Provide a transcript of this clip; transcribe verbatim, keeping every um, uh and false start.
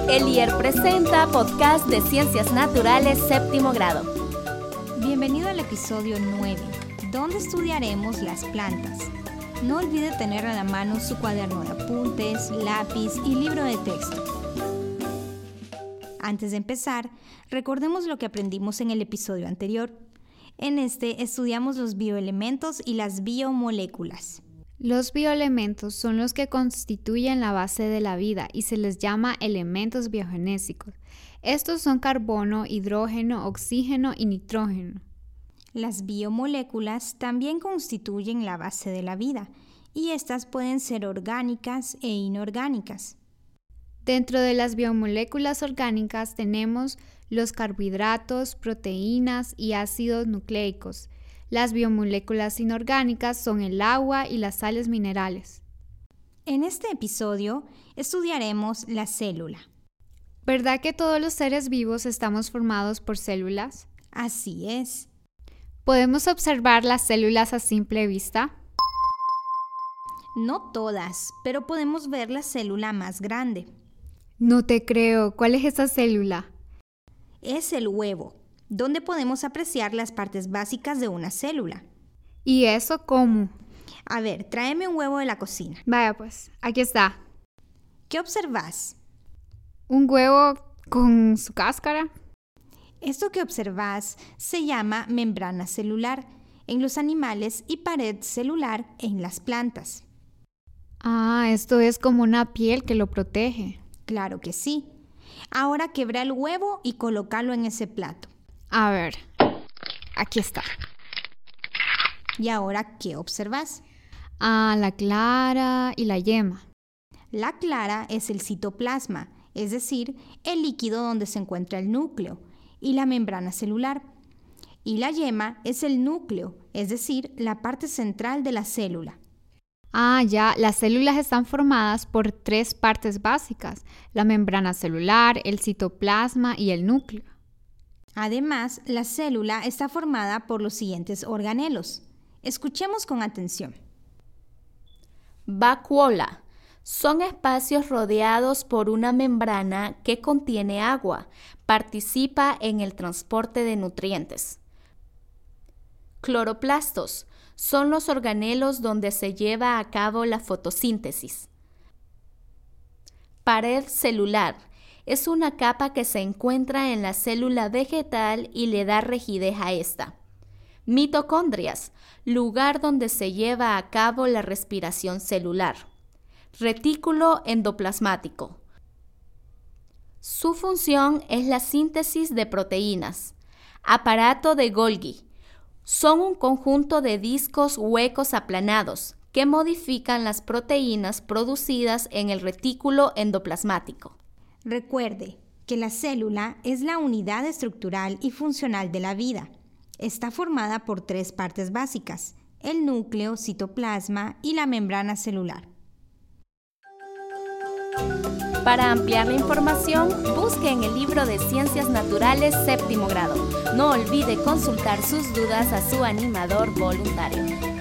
Elier presenta podcast de Ciencias Naturales séptimo grado. Bienvenido al episodio nueve, donde estudiaremos las plantas. No olvide tener a la mano su cuaderno de apuntes, lápiz y libro de texto. Antes de empezar, recordemos lo que aprendimos en el episodio anterior. En este estudiamos los bioelementos y las biomoléculas. Los bioelementos son los que constituyen la base de la vida y se les llama elementos biogenésicos. Estos son carbono, hidrógeno, oxígeno y nitrógeno. Las biomoléculas también constituyen la base de la vida y estas pueden ser orgánicas e inorgánicas. Dentro de las biomoléculas orgánicas tenemos los carbohidratos, proteínas y ácidos nucleicos. Las biomoléculas inorgánicas son el agua y las sales minerales. En este episodio estudiaremos la célula. ¿Verdad que todos los seres vivos estamos formados por células? Así es. ¿Podemos observar las células a simple vista? No todas, pero podemos ver la célula más grande. No te creo. ¿Cuál es esa célula? Es el huevo, donde podemos apreciar las partes básicas de una célula. ¿Y eso cómo? A ver, tráeme un huevo de la cocina. Vaya pues, aquí está. ¿Qué observas? ¿Un huevo con su cáscara? Esto que observas se llama membrana celular en los animales y pared celular en las plantas. Ah, esto es como una piel que lo protege. Claro que sí. Ahora quebra el huevo y colócalo en ese plato. A ver, aquí está. ¿Y ahora qué observas? Ah, la clara y la yema. La clara es el citoplasma, es decir, el líquido donde se encuentra el núcleo, y la membrana celular. Y la yema es el núcleo, es decir, la parte central de la célula. Ah, ya, las células están formadas por tres partes básicas: la membrana celular, el citoplasma y el núcleo. Además, la célula está formada por los siguientes organelos. Escuchemos con atención. Vacuola. Son espacios rodeados por una membrana que contiene agua. Participa en el transporte de nutrientes. Cloroplastos. Son los organelos donde se lleva a cabo la fotosíntesis. Pared celular. Es una capa que se encuentra en la célula vegetal y le da rigidez a esta. Mitocondrias, lugar donde se lleva a cabo la respiración celular. Retículo endoplasmático. Su función es la síntesis de proteínas. Aparato de Golgi. Son un conjunto de discos huecos aplanados que modifican las proteínas producidas en el retículo endoplasmático. Recuerde que la célula es la unidad estructural y funcional de la vida. Está formada por tres partes básicas: el núcleo, citoplasma y la membrana celular. Para ampliar la información, busque en el libro de Ciencias Naturales séptimo grado. No olvide consultar sus dudas a su animador voluntario.